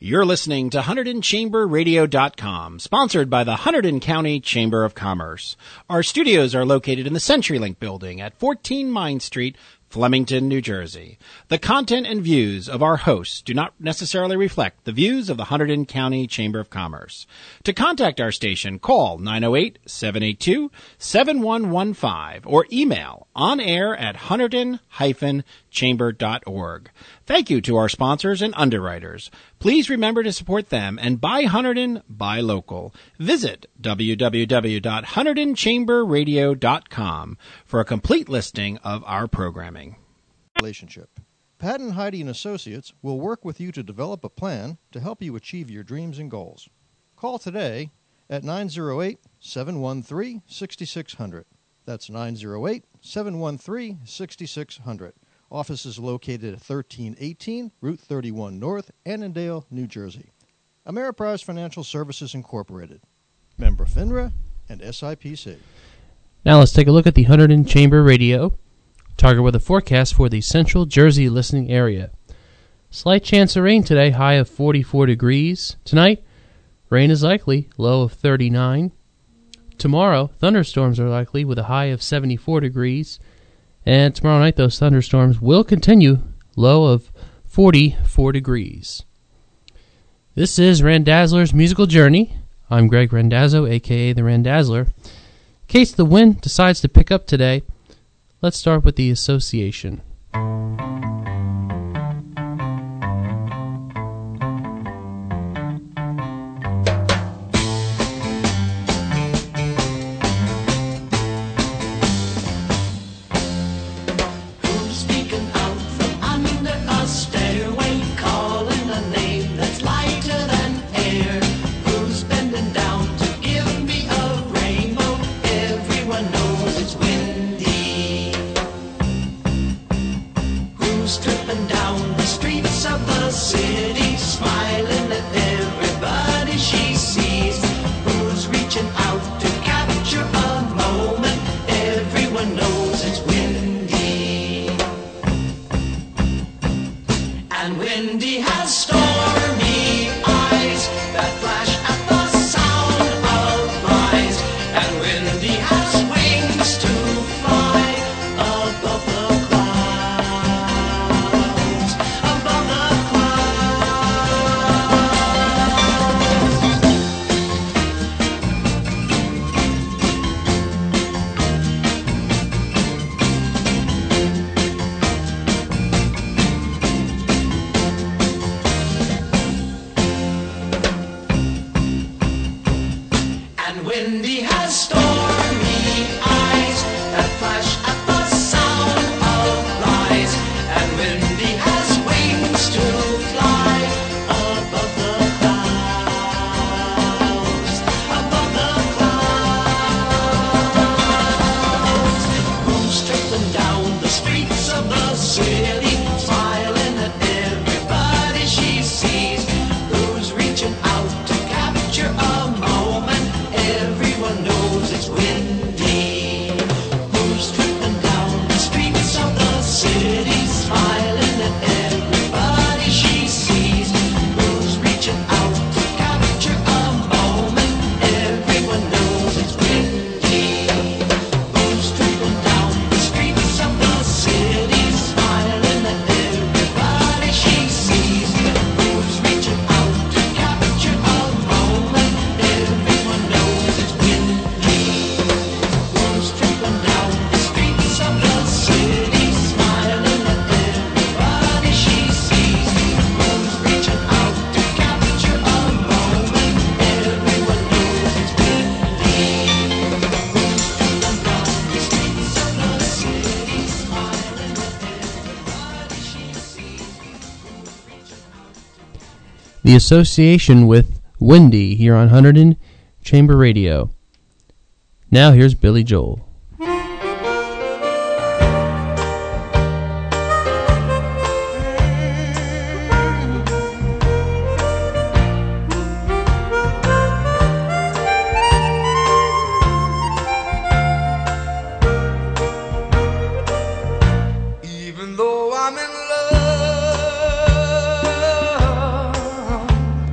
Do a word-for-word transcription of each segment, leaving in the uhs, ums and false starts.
You're listening to Hunterdon Chamber Radio dot com, sponsored by the Hunterdon County Chamber of Commerce. Our studios are located in the CenturyLink building at fourteen Mine Street, Flemington, New Jersey. The content and views of our hosts do not necessarily reflect the views of the Hunterdon County Chamber of Commerce. To contact our station, call nine oh eight, seven eight two, seven one one five or email onair at hunterdon dash chamber dot org. Thank you to our sponsors and underwriters. Please remember to support them and buy Hunterdon, buy local. Visit w w w dot hunterdon chamber radio dot com for a complete listing of our programming. Relationship. Pat and Heidi and Associates will work with you to develop a plan to help you achieve your dreams and goals. Call today at nine oh eight, seven one three, six six zero zero. That's nine oh eight, seven one three, six six zero zero. Office is located at thirteen eighteen Route thirty-one North, Annandale, New Jersey. Ameriprise Financial Services Incorporated. Member FINRA and S I P C. Now let's take a look at the Hunterdon Chamber Radio target weather forecast for the Central Jersey listening area. Slight chance of rain today, high of forty-four degrees. Tonight, rain is likely, low of thirty-nine. Tomorrow, thunderstorms are likely with a high of seventy-four degrees. And tomorrow night, those thunderstorms will continue, low of forty-four degrees. This is Randazzler's Musical Journey. I'm Greg Randazzo, a k a. The Randazzler. In case the wind decides to pick up today, let's start with the association. The association with Windy here on Hunterdon Chamber Radio. Now here's Billy Joel. Even though I'm in love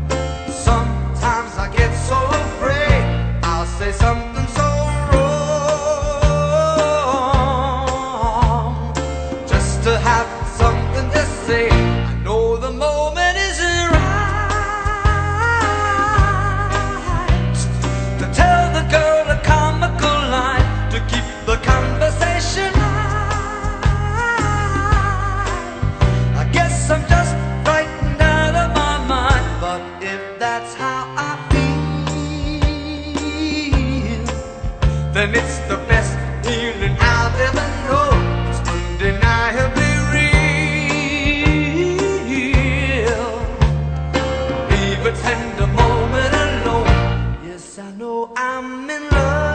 then it's the best feeling I've ever known. It's undeniably real. Leave a tender moment alone. Yes, I know I'm in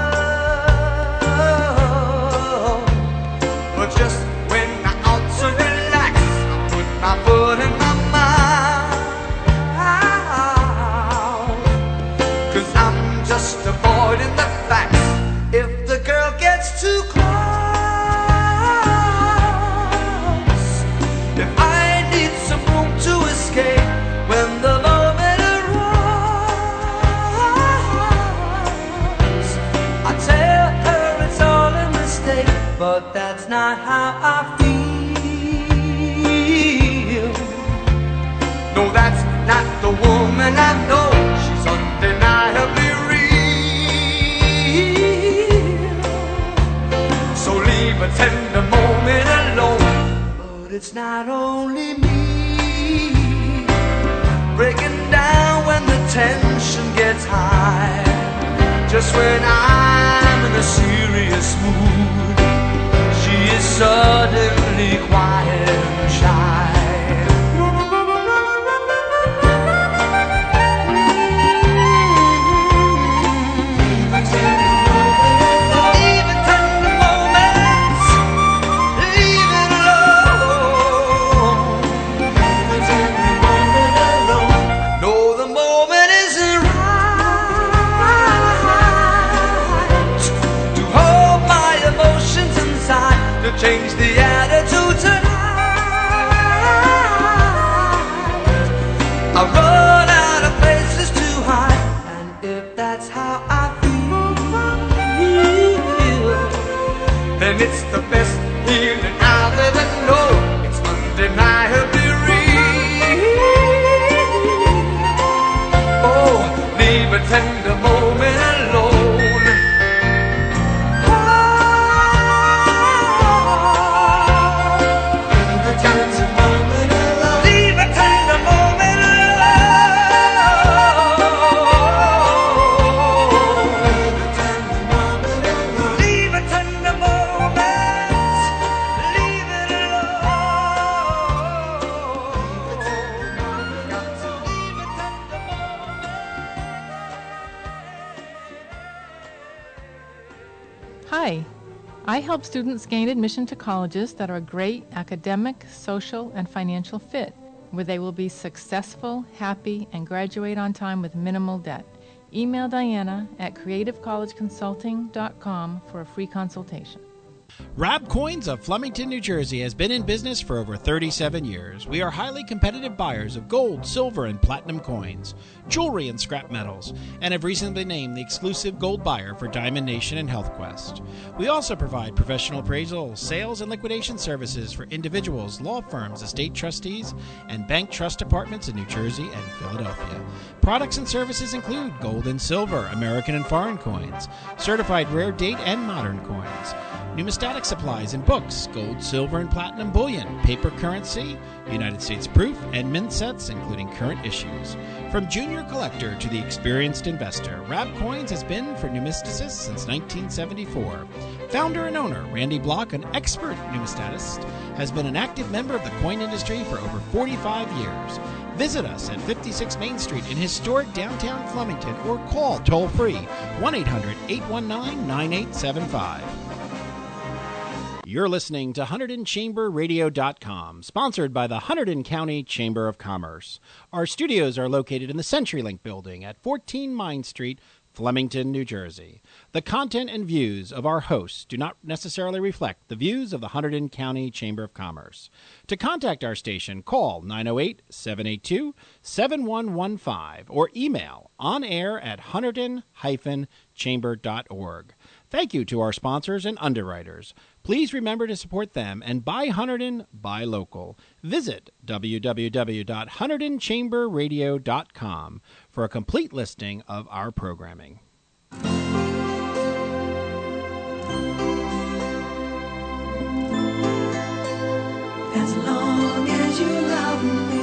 love, but just when I ought to relax, I put my foot in my mouth, 'cause I'm just avoiding the facts. If the girl gets too close, if I need some room to escape when the moment arrives, I tell her it's all a mistake, but that's not how I feel. No, that's not the woman I know. She's undeniably real. So leave a tender moment alone. But it's not only me breaking down when the tension gets high. Just when I'm in a serious mood, she is suddenly quiet and shy. Change the attitude tonight. I run out of places to hide, and if that's how I feel, then it's the best feeling I've ever known. It's undeniably real. Oh, leave a tender moment alone. Hi, I help students gain admission to colleges that are a great academic, social, and financial fit, where they will be successful, happy, and graduate on time with minimal debt. Email Diana at creative college consulting dot com for a free consultation. Rab Coins of Flemington, New Jersey has been in business for over thirty-seven years. We are highly competitive buyers of gold, silver, and platinum coins, jewelry, and scrap metals, and have recently been named the exclusive gold buyer for Diamond Nation and HealthQuest. We also provide professional appraisal, sales, and liquidation services for individuals, law firms, estate trustees, and bank trust departments in New Jersey and Philadelphia. Products and services include gold and silver, American and foreign coins, certified rare date and modern coins, numismatic supplies and books, gold, silver, and platinum bullion, paper currency, United States proof, and mint sets, including current issues. From junior collector to the experienced investor, Rab Coins has been for numisticists since nineteen seventy-four. Founder and owner Randy Block, an expert numismatist, has been an active member of the coin industry for over forty-five years. Visit us at fifty-six Main Street in historic downtown Flemington or call toll-free one eight hundred, eight one nine, nine eight seven five. You're listening to Hunterdon Chamber Radio dot com, sponsored by the Hunterdon County Chamber of Commerce. Our studios are located in the CenturyLink building at fourteen Main Street, Flemington, New Jersey. The content and views of our hosts do not necessarily reflect the views of the Hunterdon County Chamber of Commerce. To contact our station, call nine oh eight, seven eight two, seven one one five or email onair at hunterdon dash chamber dot org. Thank you to our sponsors and underwriters. Please remember to support them and buy Hunterdon, buy local. Visit w w w dot hunterdon chamber radio dot com for a complete listing of our programming. As long as you love me.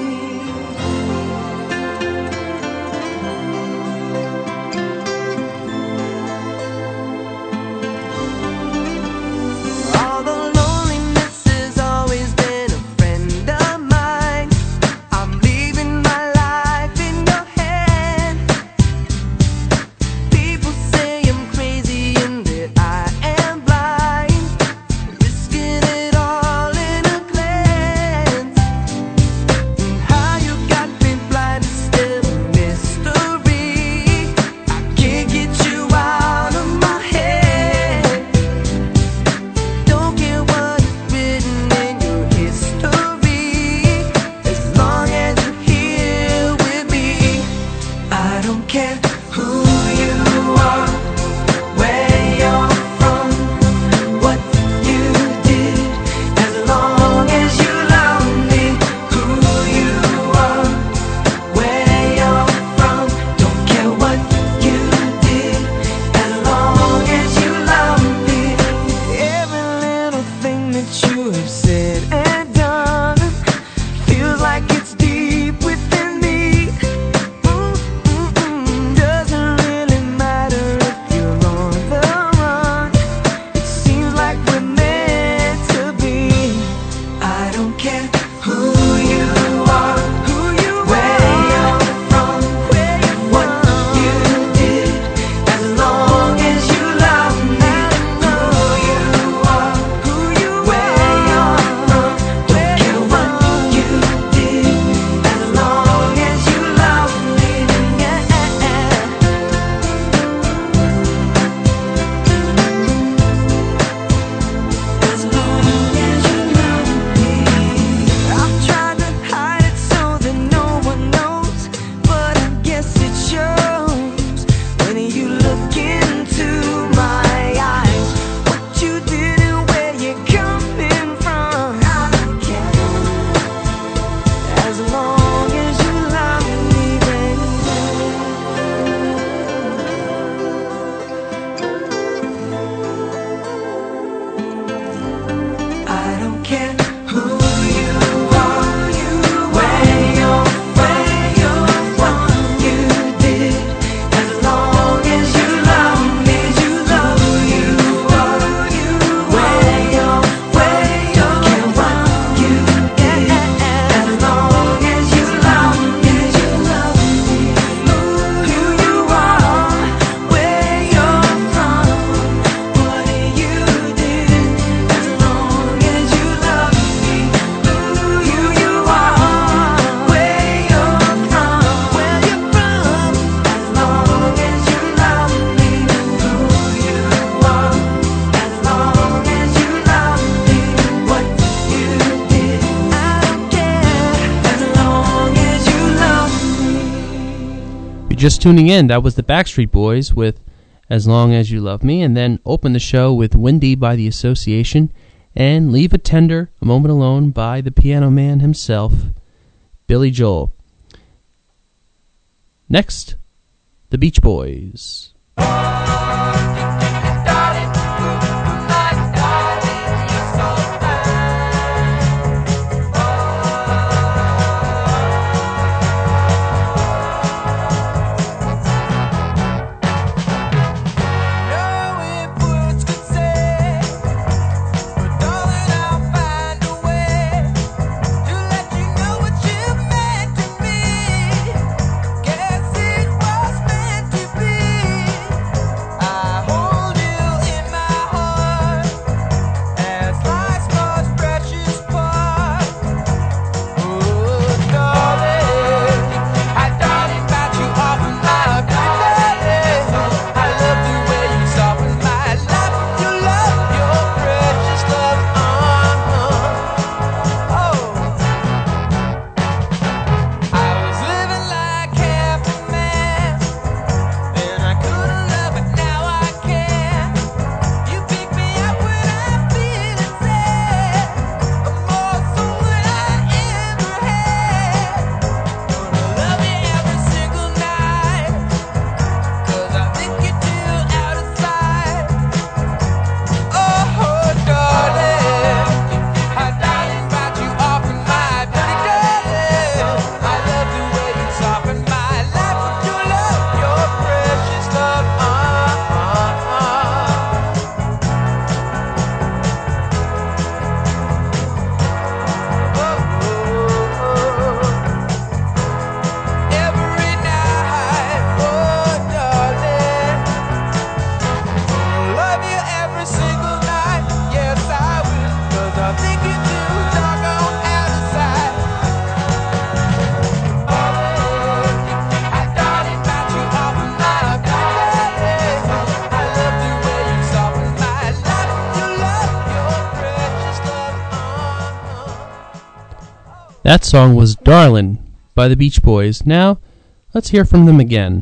you're just tuning in, that was the Backstreet Boys with As Long As You Love Me, and then opened the show with Windy by the Association and Leave a Tender, A Moment Alone by the piano man himself, Billy Joel. Next, the Beach Boys. That song was Darlin' by the Beach Boys. Now, let's hear from them again.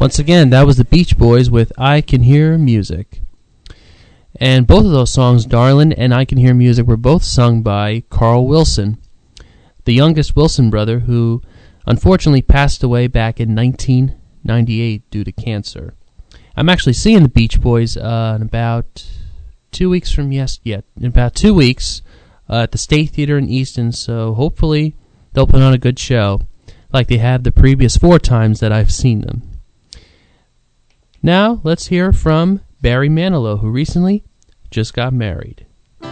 Once again, that was the Beach Boys with I Can Hear Music. And both of those songs, Darlin' and I Can Hear Music, were both sung by Carl Wilson, the youngest Wilson brother, who unfortunately passed away back in nineteen ninety-eight due to cancer. I'm actually seeing the Beach Boys uh, in about two weeks from yes, yeah, in about two weeks uh, at the State Theater in Easton, so hopefully they'll put on a good show like they have the previous four times that I've seen them. Now, let's hear from Barry Manilow, who recently just got married.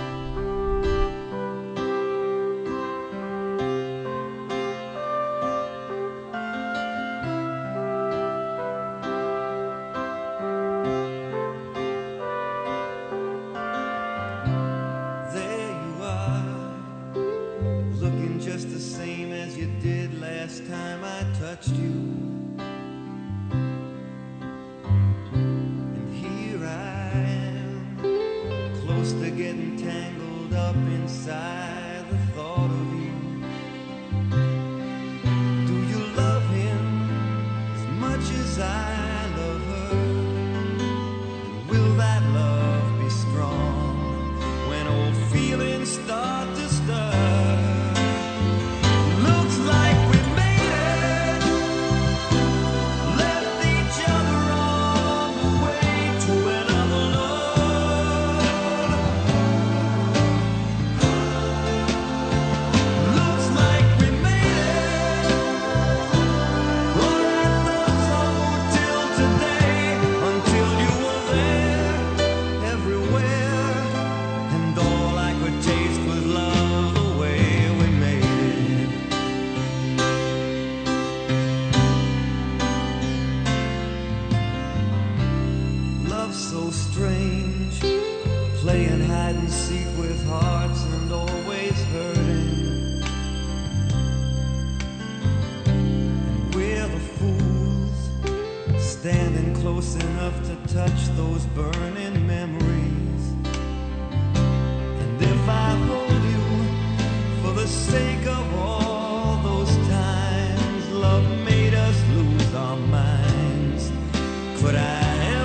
There you are, looking just the same as you did last time I touched you. To getting tangled up inside the thought of you. Do you love him as much as I love her? Will that love be strong when old feelings start to stir? Looks like we made it, left each other on the way to another love. So strange, playing hide and seek with hearts and always hurting. And we're the fools, standing close enough to touch those burning memories. And if I hold you for the sake of all those times love made us lose our minds, could I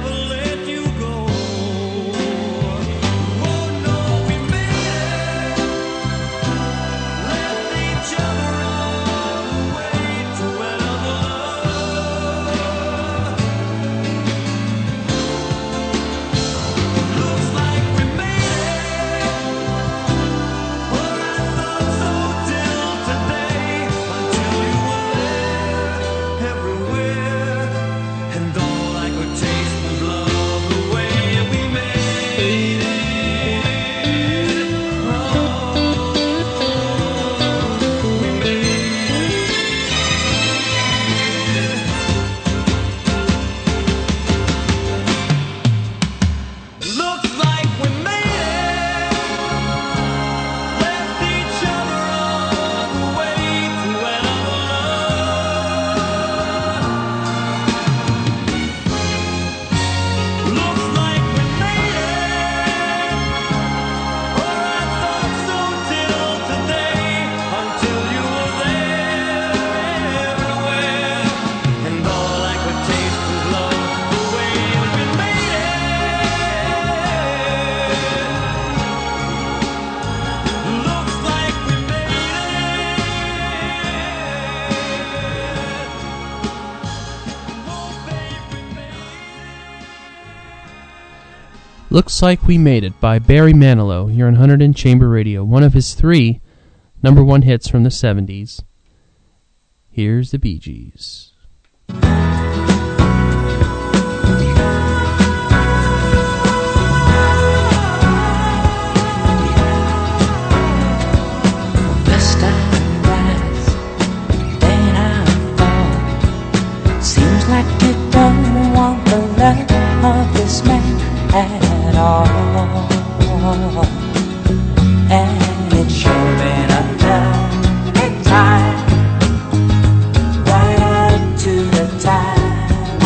Looks Like We Made It by Barry Manilow here on one hundred Chamber Radio, one of his three number one hits from the seventies. Here's the Bee Gees. Seems like you don't want the love of this man at all, and it's sure been a lonely time, right up to the time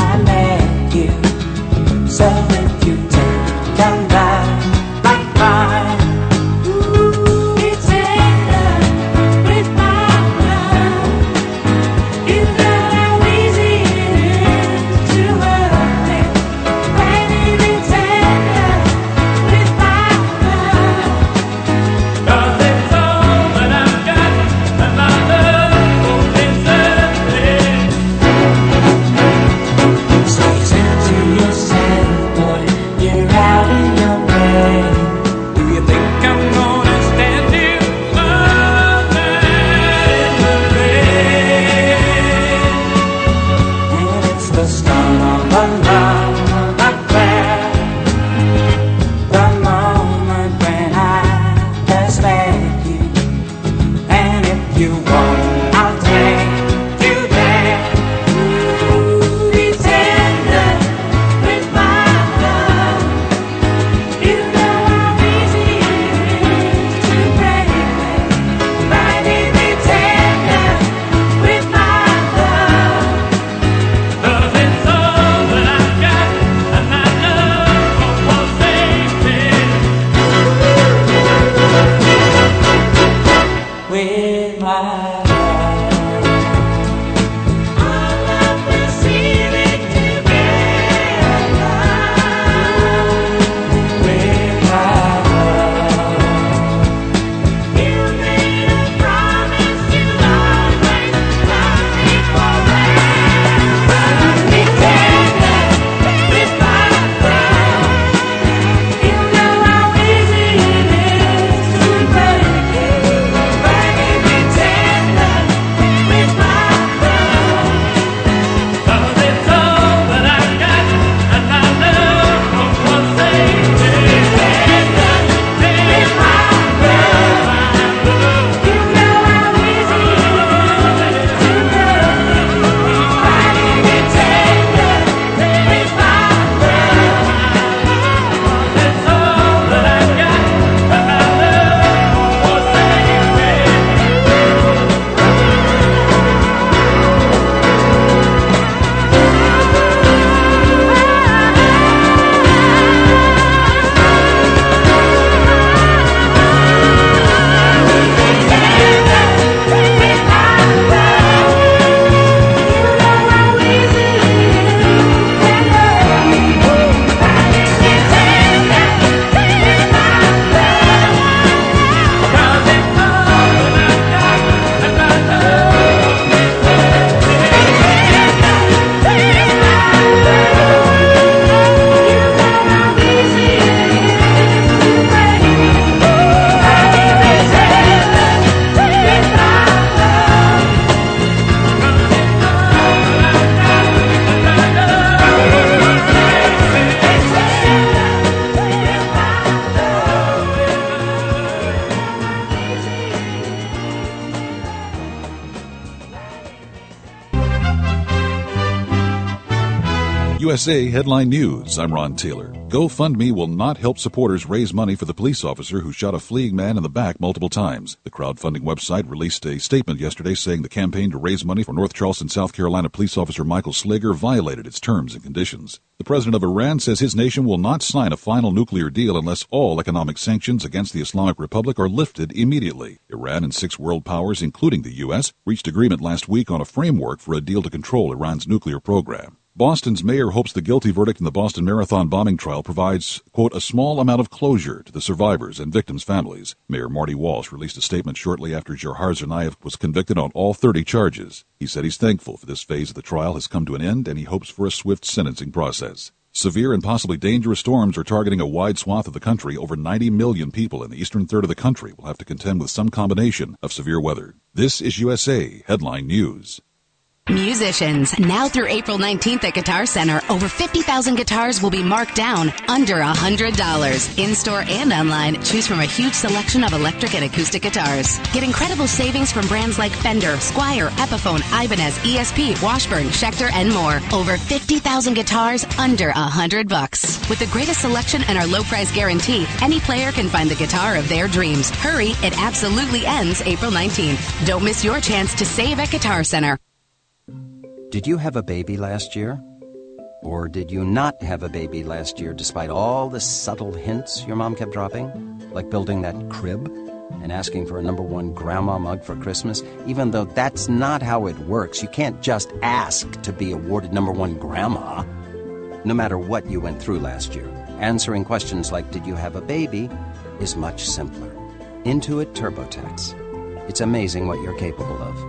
U S A Headline News. I'm Ron Taylor. GoFundMe will not help supporters raise money for the police officer who shot a fleeing man in the back multiple times. The crowdfunding website released a statement yesterday saying the campaign to raise money for North Charleston, South Carolina police officer Michael Slager violated its terms and conditions. The president of Iran says his nation will not sign a final nuclear deal unless all economic sanctions against the Islamic Republic are lifted immediately. Iran and six world powers, including the U S, reached agreement last week on a framework for a deal to control Iran's nuclear program. Boston's mayor hopes the guilty verdict in the Boston Marathon bombing trial provides, quote, a small amount of closure to the survivors and victims' families. Mayor Marty Walsh released a statement shortly after Jahar Tsarnaev was convicted on all thirty charges. He said he's thankful for this phase of the trial has come to an end and he hopes for a swift sentencing process. Severe and possibly dangerous storms are targeting a wide swath of the country. Over ninety million people in the eastern third of the country will have to contend with some combination of severe weather. This is U S A Headline News. Musicians, now through April nineteenth at Guitar Center, over fifty thousand guitars will be marked down under one hundred dollars. In-store and online, choose from a huge selection of electric and acoustic guitars. Get incredible savings from brands like Fender, Squier, Epiphone, Ibanez, E S P, Washburn, Schecter, and more. Over fifty thousand guitars under one hundred bucks. With the greatest selection and our low price guarantee, any player can find the guitar of their dreams. Hurry, it absolutely ends April nineteenth. Don't miss your chance to save at Guitar Center. Did you have a baby last year? Or did you not have a baby last year despite all the subtle hints your mom kept dropping? Like building that crib and asking for a number one grandma mug for Christmas? Even though that's not how it works. You can't just ask to be awarded number one grandma. No matter what you went through last year, answering questions like, did you have a baby, is much simpler. Intuit TurboTax. It's amazing what you're capable of.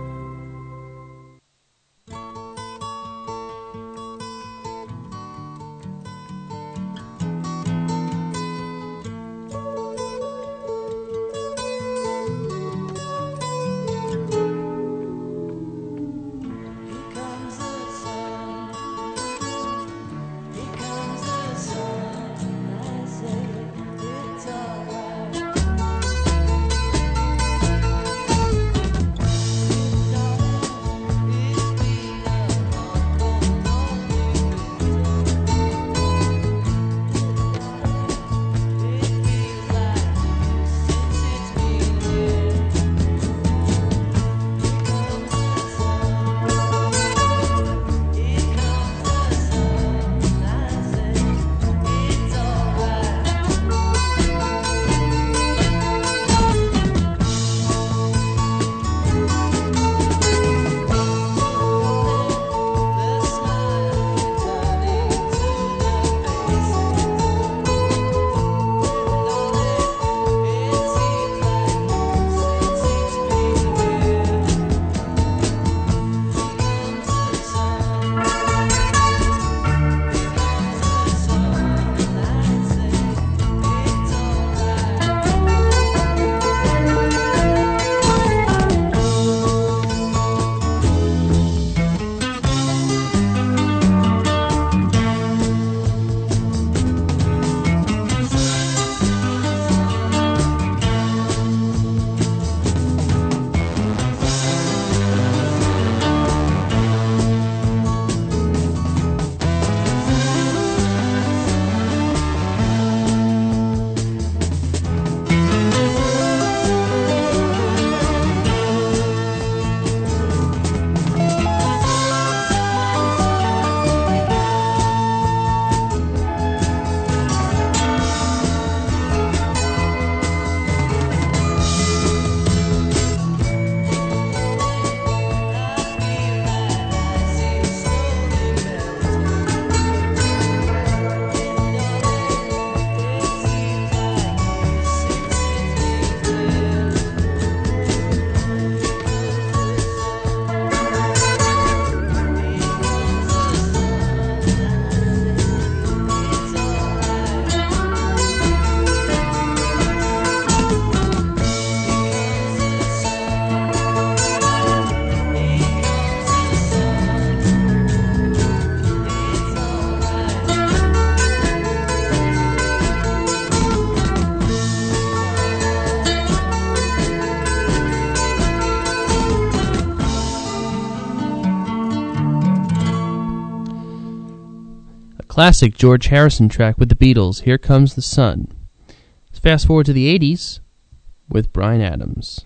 classic George Harrison track with the Beatles, Here Comes the Sun. Let's fast forward to the eighties with Bryan Adams.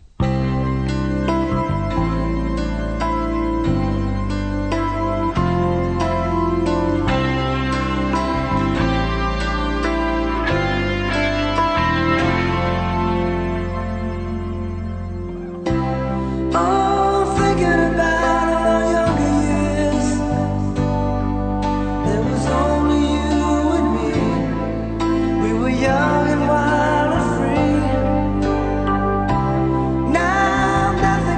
Young and wild and free. Now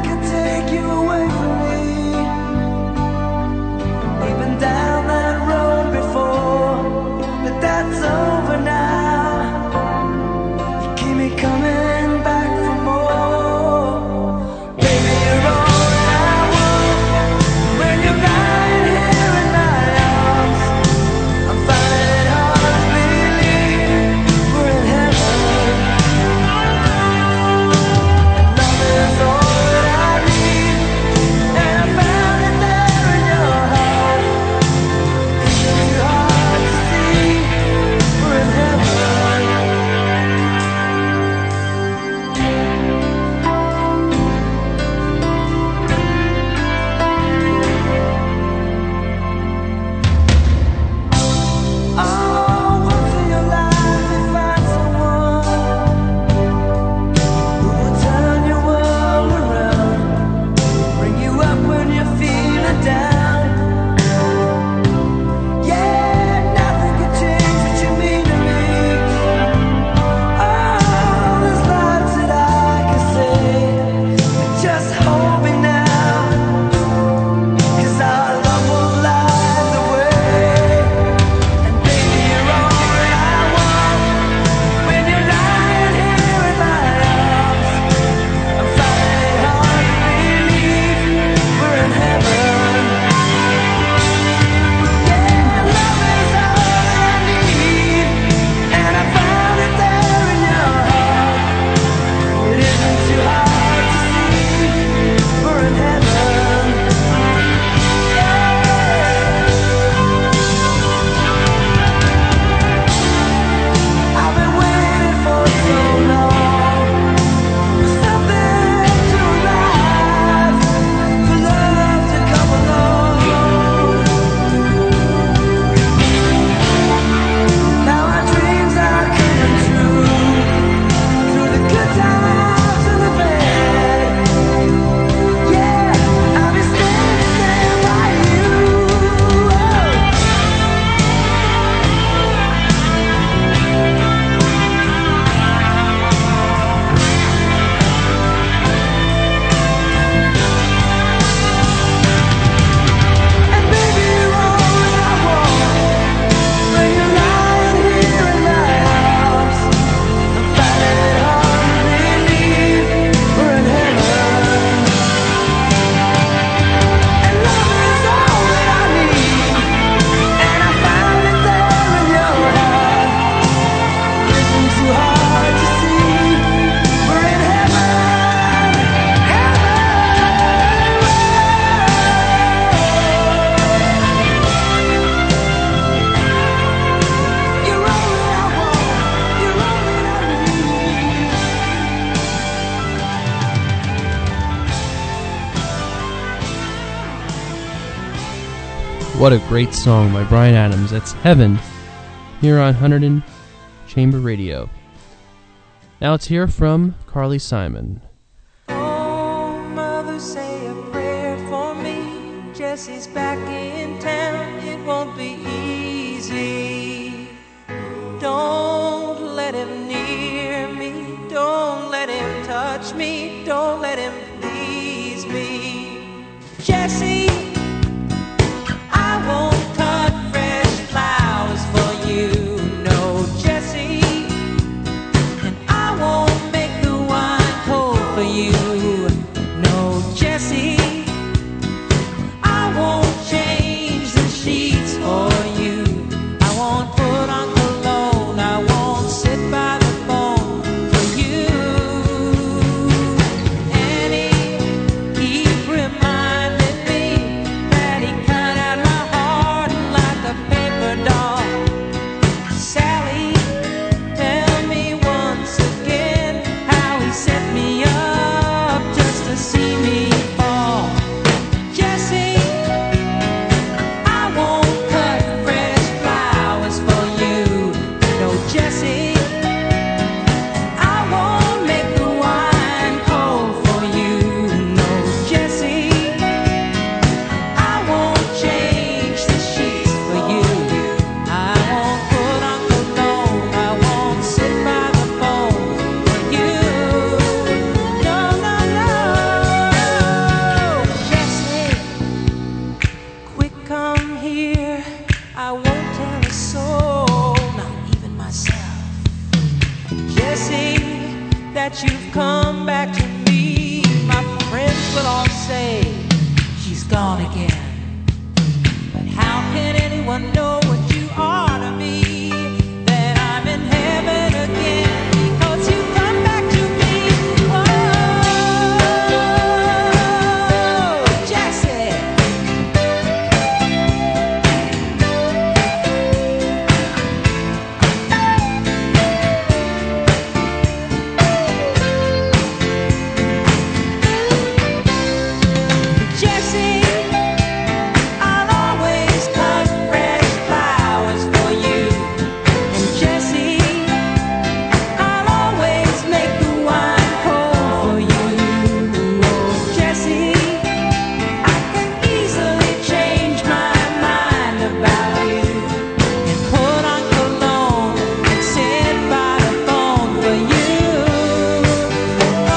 What a great song by Bryan Adams. That's Heaven here on Hunterdon Chamber Radio. Now let's hear from Carly Simon. Oh, mother, say a prayer for me. Jesse's back in town. It won't be easy. Don't let him near me. Don't let him touch me. Don't let him please me. Jesse, I won't cut fresh flowers for you. No, Jesse. And I won't make the wine cold for you. No, Jesse. I won't change the sheets for you. I won't put on cologne. I won't sit by the phone for you. And I won't tell a soul, not even myself. Jesse, that you've come back to me. My friends will all say she's gone again. But how can anyone know what you are to me? That I'm in heaven again because you come back to me. Oh, Jesse. Jesse, I'll always cut fresh flowers for you. And Jesse, I'll always make the wine cold for you. Oh, Jesse, I can easily change my mind about you and put on cologne and sit by the phone for you. Oh,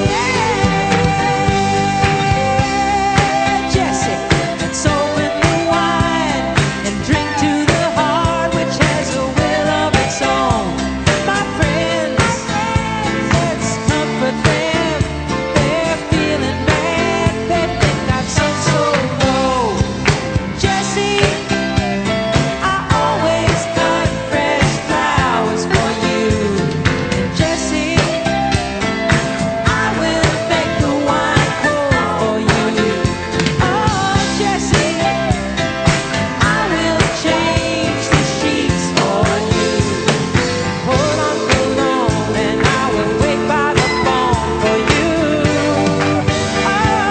yeah, Jesse, let's open the wine and drink to the heart which has a will of its own. My friends, let's comfort them. They're feeling bad, they think I've sunk so low. Jesse, I always cut fresh flowers for you. And Jesse, I will make the wine cold for you. Oh, Jesse, I will change the sheets for you. Put on cologne and I will wait by the phone for you. Oh,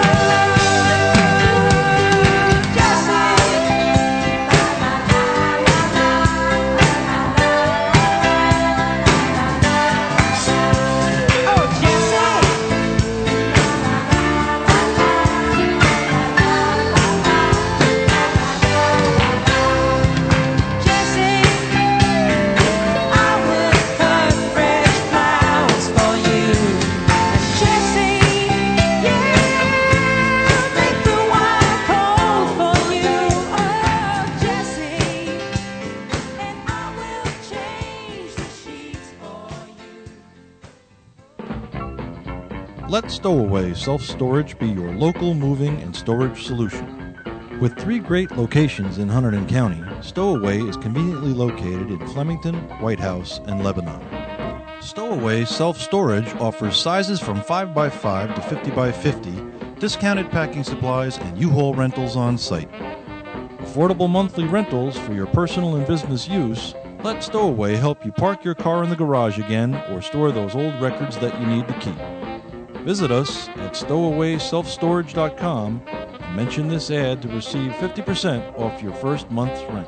Jesse. Oh, Jesse. Jesse, I will cut fresh flowers for you. And Jesse, yeah, make the wine cold for you. Oh, Jesse, and I will change the sheets for you. Let Stowaway Self-Storage be your local moving and storage solution. With three great locations in Hunterdon County, Stowaway is conveniently located in Flemington, White House, and Lebanon. Stowaway Self-Storage offers sizes from five by five to fifty by fifty, discounted packing supplies, and U-Haul rentals on site. Affordable monthly rentals for your personal and business use. Let Stowaway help you park your car in the garage again or store those old records that you need to keep. Visit us at stowaway self storage dot com and mention this ad to receive fifty percent off your first month's rent.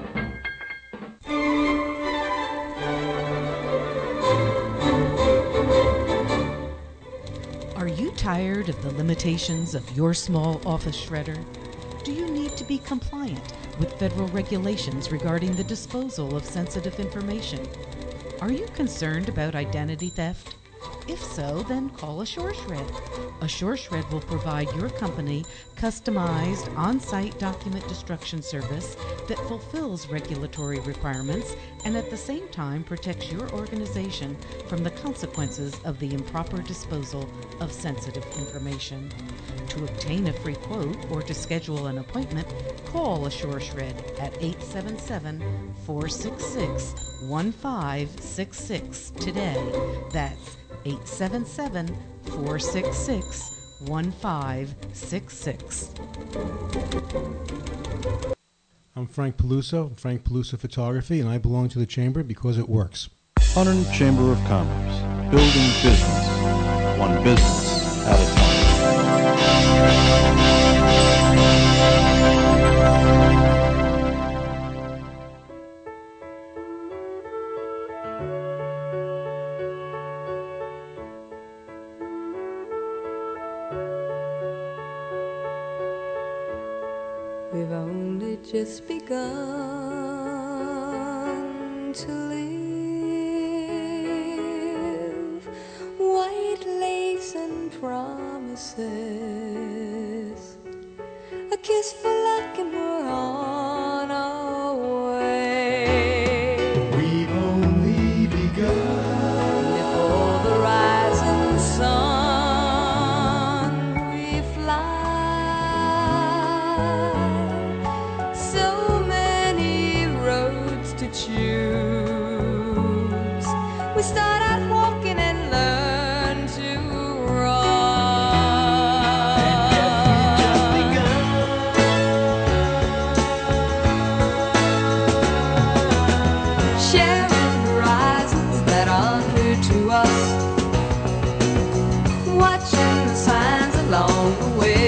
Are you tired of the limitations of your small office shredder? Do you need to be compliant with federal regulations regarding the disposal of sensitive information? Are you concerned about identity theft? If so, then call AssureShred. AssureShred will provide your company customized on-site document destruction service that fulfills regulatory requirements and at the same time protects your organization from the consequences of the improper disposal of sensitive information. To obtain a free quote or to schedule an appointment, call AssureShred at eight seven seven, four six six, one five six six today. That's eight seven seven, four six six, one five six six. I'm Frank Peluso, Frank Peluso Photography, and I belong to the Chamber because it works. Hunterdon Chamber of Commerce, building business, one business at a time. We've only just begun to live. White lace and promises, a kiss for luck and we're on our choose. We start out walking and learn to run. And yet we've just begun. Sharing horizons that are new to us, watching the signs along the way.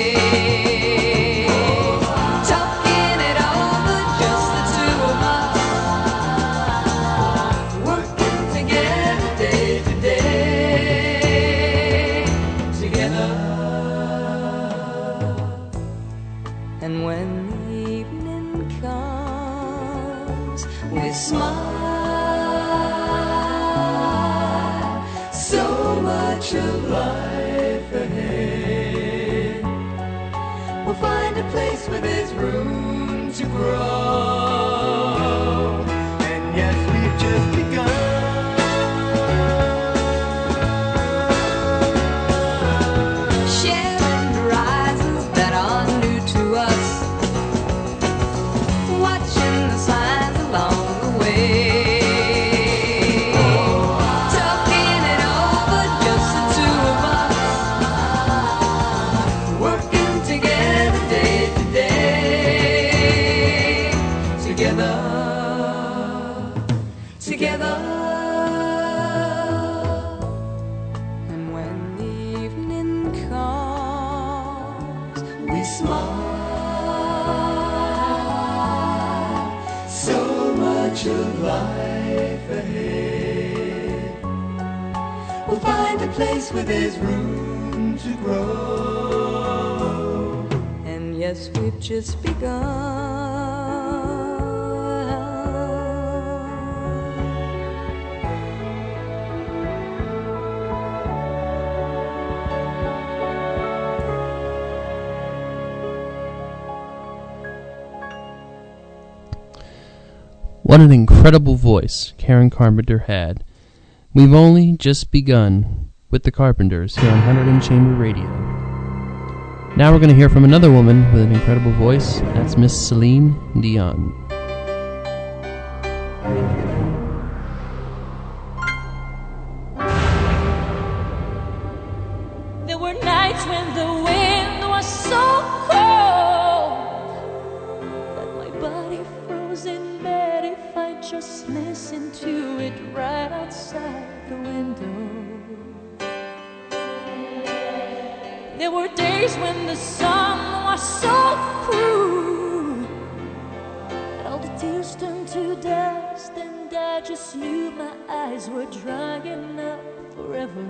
Find a place where there's room to grow. And yes, we've just begun. Sharing horizons that are new to us, watching the signs along the way. Talking it over, just the two of us, working together day to day, together, together. And when the evening comes, we smile. So much of life ahead. We'll find a place where there's room to grow. And yes, we've just begun. What an incredible voice Karen Carpenter had. We've only just begun with the Carpenters here on Hunterdon Chamber Radio. Now we're going to hear from another woman with an incredible voice. That's Miss Celine Dion. There were nights when the wind was so cold that my body froze in bed if I just listened to it right outside the window. There were days when the sun was so cruel that all the tears turned to dust, and I just knew my eyes were drying up forever.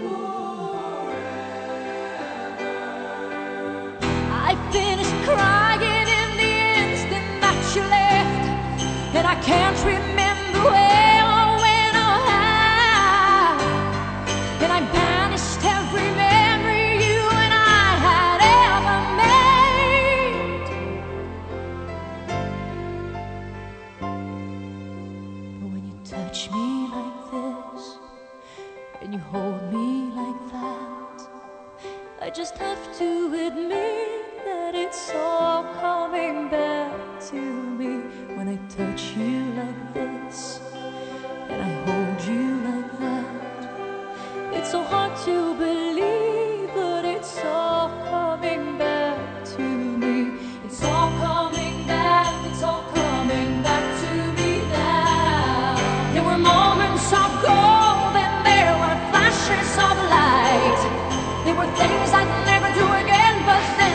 I finished crying in the instant that you left, and I can't remember where or when or how, and I banished every memory you and I had ever made. But when you touch me like this, and you hold me like that, I just have to admit that it's all coming back to me. When I touch you like this and I hold you like that, it's so hard to believe, but it's all coming back to me. It's all coming back, it's all coming back to me now. There were moments of gold and there were flashes of light. There were things I'd never do again, but then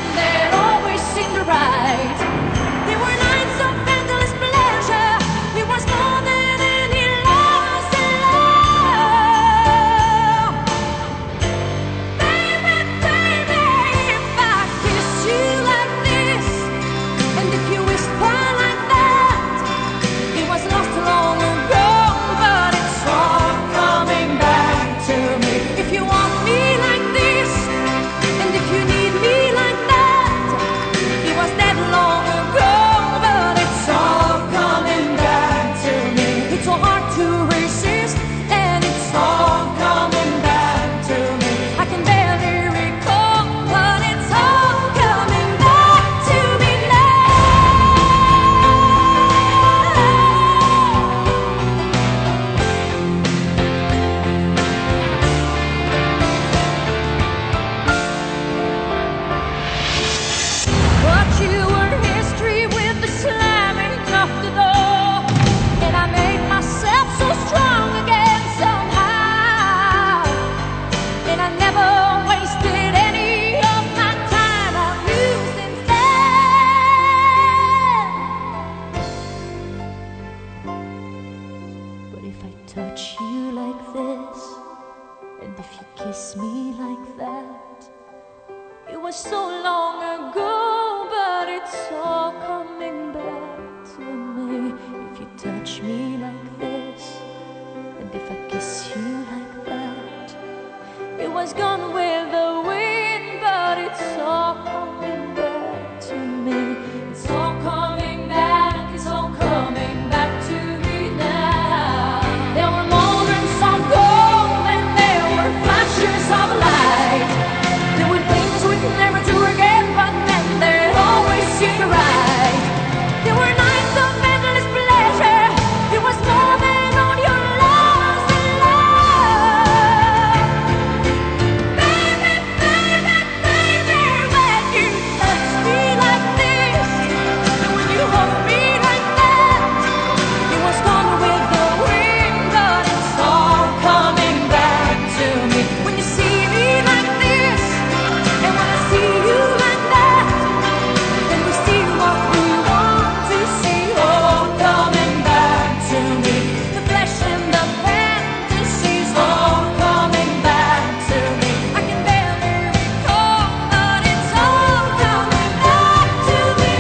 touch you like this, and if you kiss me like that. It was so long ago, but it's all coming back to me. If you touch me like this, and if I kiss you like that. It was gone with the wind, but it's all coming back to me. It's all coming back, it's all coming back to me now. There were moments of gold and there were flashes of light. There were things we'd never do again, but then they'd always seem right. There were nights of endless pleasure. It was more than all your loves and love. Baby, baby, baby, when you touch me like this, and when you hold me like that, it was gone with the wind, but it's all coming back to me. When you see me like this, and when I see you like that, then we see what we want to see, all coming back to me. The flesh and the fantasies, all coming back to me. I can barely recall, but it's all coming back to me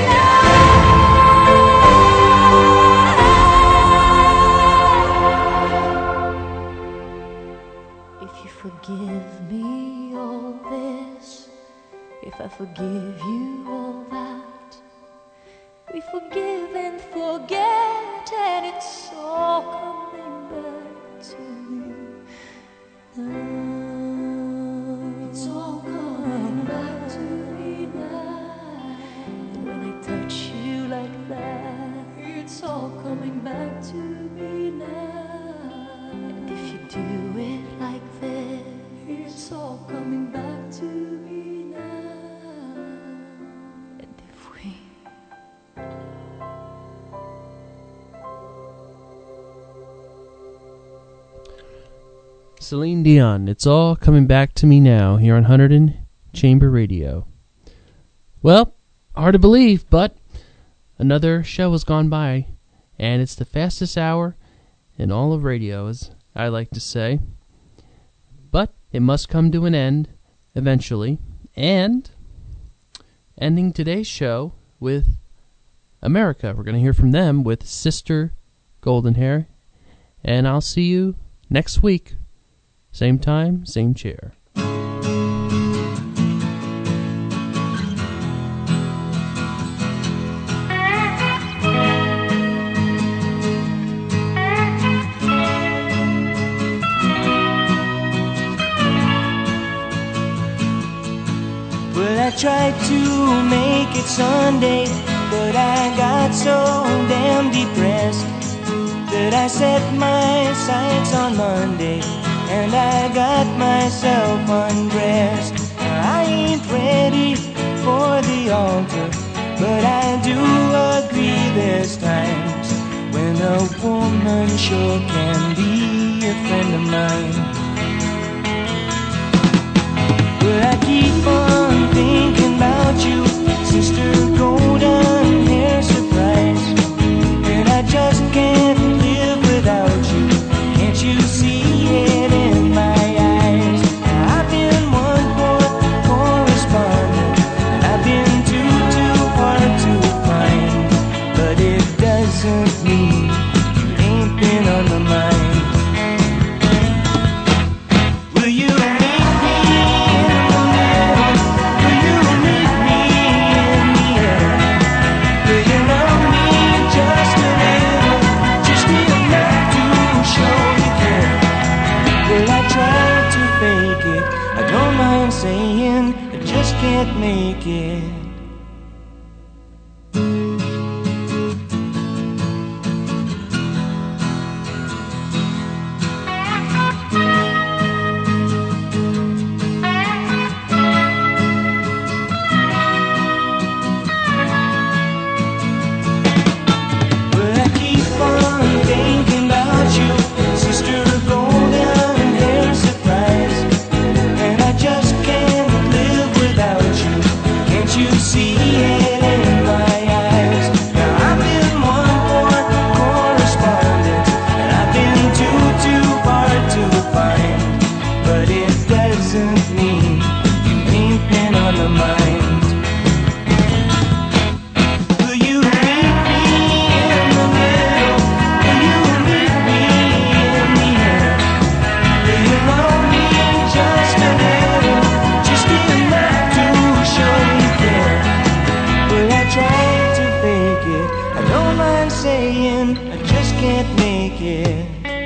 now. If you forgive me all this, if I forgive you all that, we forgive and forget, and it's all coming back to me now. It's all coming back to me now. And when I touch you like that, it's all coming back to me now. And if you do it like this, it's all coming back to me now. And if we Celine Dion, it's all coming back to me now here on one hundred Chamber Radio. Well, hard to believe, but another show has gone by, and it's the fastest hour in all of radio, as I like to say. But it must come to an end eventually, and ending today's show with America. We're going to hear from them with Sister Goldenhair, and I'll see you next week. Same time, same chair. Well, I tried to make it Sunday, but I got so damn depressed that I set my sights on Monday, and I got myself undressed. I ain't ready for the altar, but I do agree there's times when a woman sure can be a friend of mine. But I keep on thinking about you, Sister Golden Hair Surprise, and I just can't live without you. Can't you see it in my eyes? I've been one poor correspondent, and I've been too, too hard to find, but it doesn't mean you ain't been on my mind. Will you meet me in the middle? Will you meet me in the air? Will you love me just a little, just enough to show you care? Well, I try to fake it, I don't mind saying I just can't make it. Well, I keep on thinking about you, Sister Golden Hair Surprise, and I just can't live without you. Can't you I'm saying I just can't make it.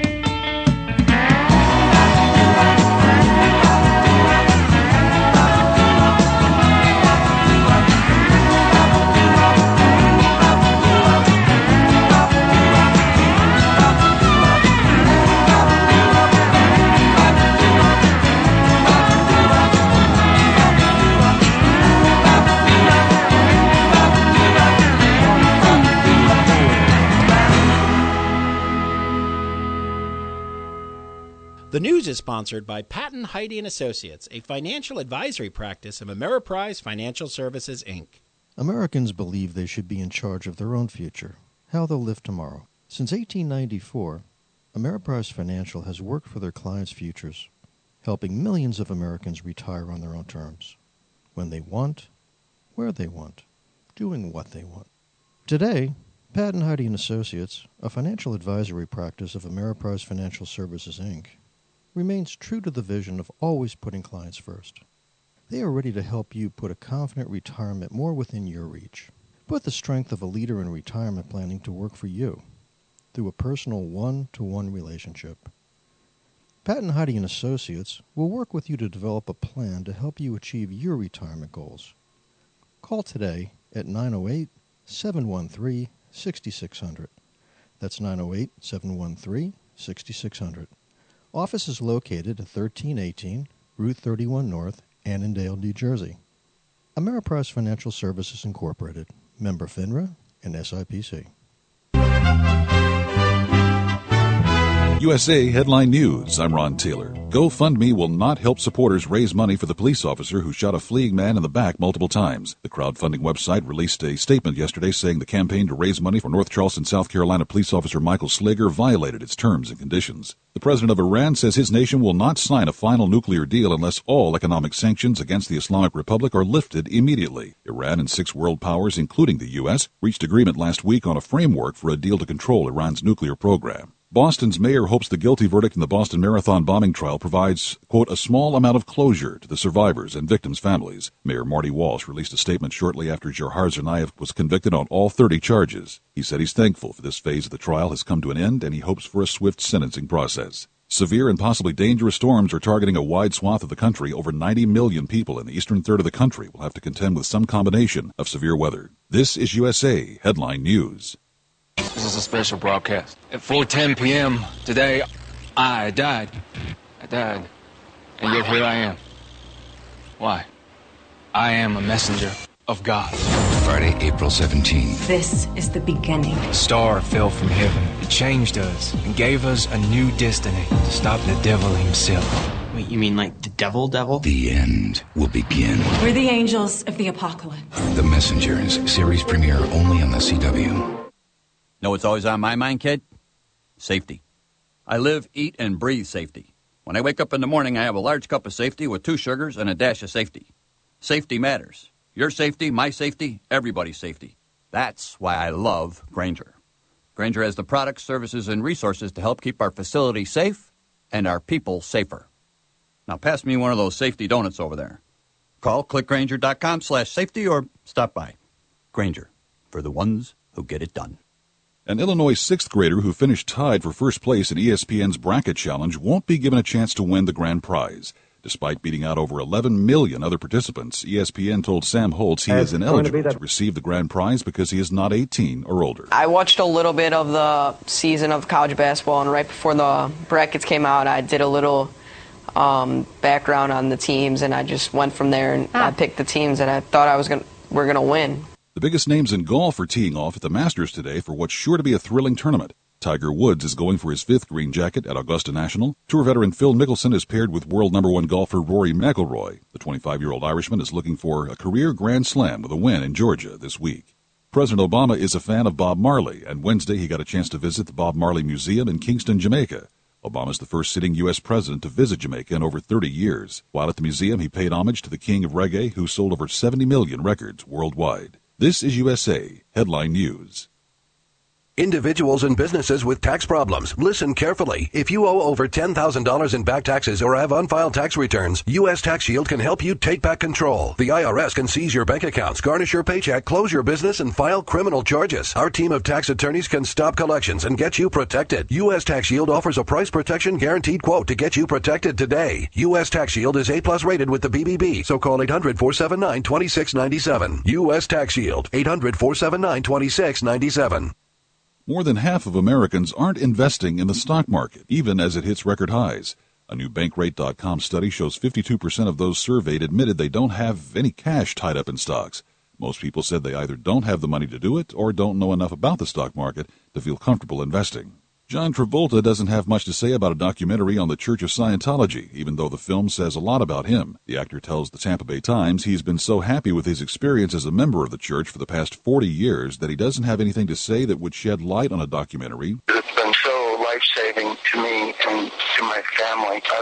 The news is sponsored by Patton, Heidi and Associates, a financial advisory practice of Ameriprise Financial Services, Incorporated. Americans believe they should be in charge of their own future, how they'll live tomorrow. Since eighteen ninety-four, Ameriprise Financial has worked for their clients' futures, helping millions of Americans retire on their own terms, when they want, where they want, doing what they want. Today, Patton, Heidi and Associates, a financial advisory practice of Ameriprise Financial Services, Incorporated, remains true to the vision of always putting clients first. They are ready to help you put a confident retirement more within your reach. Put the strength of a leader in retirement planning to work for you through a personal one-to-one relationship. Patton, Heidi and Associates will work with you to develop a plan to help you achieve your retirement goals. Call today at nine oh eight, seven one three, six six zero zero. That's nine oh eight, seven one three, six six zero zero. Office is located at thirteen eighteen Route thirty-one North, Annandale, New Jersey. Ameriprise Financial Services, Incorporated, member FINRA and S I P C. U S A Headline News. I'm Ron Taylor. GoFundMe will not help supporters raise money for the police officer who shot a fleeing man in the back multiple times. The crowdfunding website released a statement yesterday saying the campaign to raise money for North Charleston, South Carolina police officer Michael Slager violated its terms and conditions. The president of Iran says his nation will not sign a final nuclear deal unless all economic sanctions against the Islamic Republic are lifted immediately. Iran and six world powers, including the U S, reached agreement last week on a framework for a deal to control Iran's nuclear program. Boston's mayor hopes the guilty verdict in the Boston Marathon bombing trial provides, quote, a small amount of closure to the survivors and victims' families. Mayor Marty Walsh released a statement shortly after Jahar Tsarnaev was convicted on all thirty charges. He said he's thankful for this phase of the trial has come to an end and he hopes for a swift sentencing process. Severe and possibly dangerous storms are targeting a wide swath of the country. Over ninety million people in the eastern third of the country will have to contend with some combination of severe weather. This is U S A Headline News. This is a special broadcast. At four ten p.m. today, I died. I died. And yet here I am. Why? I am a messenger of God. Friday, April seventeenth. This is the beginning. A star fell from heaven. It changed us and gave us a new destiny to stop the devil himself. Wait, you mean like the devil devil? The end will begin. We're the angels of the apocalypse. The Messengers, series premiere only on the C W. Know what's always on my mind, kid? Safety. I live, eat, and breathe safety. When I wake up in the morning, I have a large cup of safety with two sugars and a dash of safety. Safety matters. Your safety, my safety, everybody's safety. That's why I love Grainger. Grainger has the products, services, and resources to help keep our facility safe and our people safer. Now pass me one of those safety donuts over there. Call clickgrainger.com slash safety or stop by. Grainger, for the ones who get it done. An Illinois sixth grader who finished tied for first place in E S P N's Bracket Challenge won't be given a chance to win the grand prize. Despite beating out over eleven million other participants, E S P N told Sam Holtz he It's is ineligible to, to receive the grand prize because he is not eighteen or older. I watched a little bit of the season of college basketball, and right before the brackets came out, I did a little um, background on the teams, and I just went from there, and ah. I picked the teams that I thought I was gonna were going to win. The biggest names in golf are teeing off at the Masters today for what's sure to be a thrilling tournament. Tiger Woods is going for his fifth green jacket at Augusta National. Tour veteran Phil Mickelson is paired with world number one golfer Rory McIlroy. The twenty-five-year-old Irishman is looking for a career Grand Slam with a win in Georgia this week. President Obama is a fan of Bob Marley, and Wednesday he got a chance to visit the Bob Marley Museum in Kingston, Jamaica. Obama is the first sitting U S president to visit Jamaica in over thirty years. While at the museum, he paid homage to the king of reggae, who sold over seventy million records worldwide. This is U S A Headline News. Individuals and businesses with tax problems, listen carefully. If you owe over ten thousand dollars in back taxes or have unfiled tax returns, U S Tax Shield can help you take back control. The I R S can seize your bank accounts, garnish your paycheck, close your business, and file criminal charges. Our team of tax attorneys can stop collections and get you protected. U S Tax Shield offers a price protection guaranteed quote to get you protected today. U S Tax Shield is A plus rated with the B B B, so call eight hundred, four seven nine, two six nine seven. U S Tax Shield, eight hundred, four seven nine, two six nine seven. More than half of Americans aren't investing in the stock market, even as it hits record highs. A new Bankrate dot com study shows fifty-two percent of those surveyed admitted they don't have any cash tied up in stocks. Most people said they either don't have the money to do it or don't know enough about the stock market to feel comfortable investing. John Travolta doesn't have much to say about a documentary on the Church of Scientology, even though the film says a lot about him. The actor tells the Tampa Bay Times he's been so happy with his experience as a member of the church for the past forty years that he doesn't have anything to say that would shed light on a documentary. It's been so life-saving to me and to my family.